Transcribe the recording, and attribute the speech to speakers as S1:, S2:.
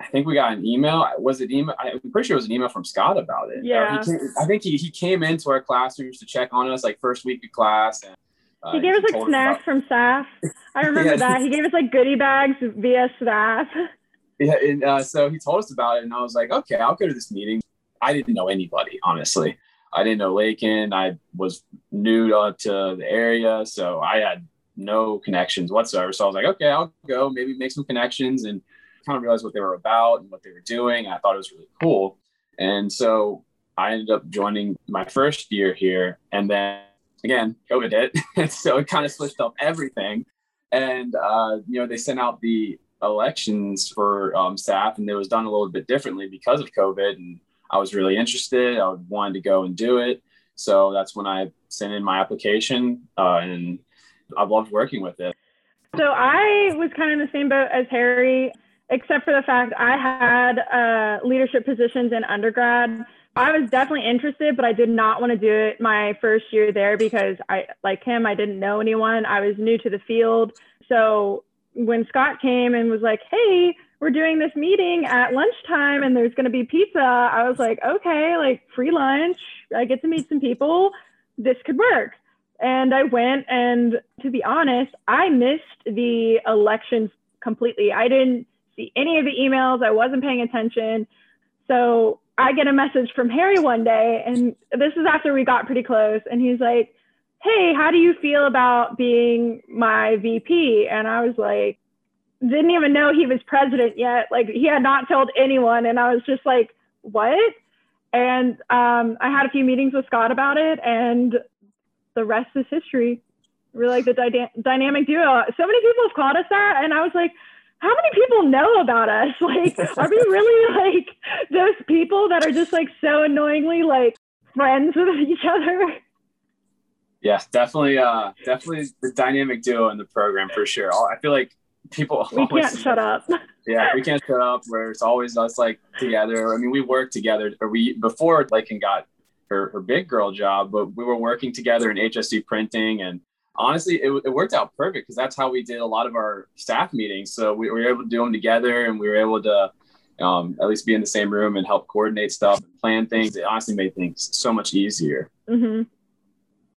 S1: think we got an email. Was it email? I'm pretty sure it was an email from Scott about it.
S2: Yeah.
S1: I think he came into our classrooms to check on us like first week of class. And,
S2: he gave us like snacks from staff. I remember that. He gave us like goodie bags via staff.
S1: Yeah. And so he told us about it and I was like, okay, I'll go to this meeting. I didn't know anybody, honestly. I didn't know Lakin. I was new to the area. So I had no connections whatsoever. So I was like, okay, I'll go maybe make some connections and kind of realize what they were about and what they were doing. And I thought it was really cool. And so I ended up joining my first year here. And then again, COVID hit. And so it kind of switched up everything. And, they sent out the elections for staff and it was done a little bit differently because of COVID. And I was really interested. I wanted to go and do it. So that's when I sent in my application and I've loved working with it.
S2: So I was kind of in the same boat as Harry, except for the fact I had leadership positions in undergrad. I was definitely interested, but I did not want to do it my first year there because like him, I didn't know anyone. I was new to the field. So when Scott came and was like, hey, we're doing this meeting at lunchtime and there's going to be pizza, I was like, okay, like free lunch. I get to meet some people. This could work. And I went, and to be honest, I missed the elections completely. I didn't see any of the emails. I wasn't paying attention. So I get a message from Harry one day, and this is after we got pretty close. And he's like, hey, how do you feel about being my VP? And I was like, didn't even know he was president yet. Like he had not told anyone. And I was just like, what? And I had a few meetings with Scott about it, and the rest is history. We're like the dynamic duo. So many people have called us that. And I was like, how many people know about us? Like, are we really like those people that are just like so annoyingly like friends with each other?
S1: Yes, definitely the dynamic duo in the program for sure. I feel like people
S2: we can't shut up.
S1: Yeah, we can't shut up where it's always us like together. I mean, we work together, or before Lakin got her big girl job, but we were working together in HSC printing, and honestly, it worked out perfect because that's how we did a lot of our staff meetings. So we were able to do them together, and we were able to at least be in the same room and help coordinate stuff and plan things. It honestly made things so much easier.
S2: Mm-hmm.